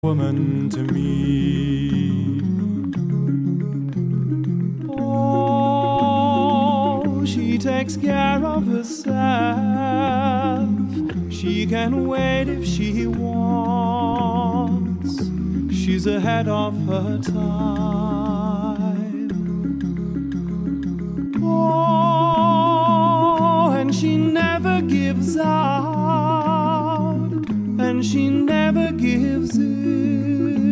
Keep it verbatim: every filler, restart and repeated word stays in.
woman to me. Oh, she takes care of herself. She can wait if she wants. She's ahead of her time.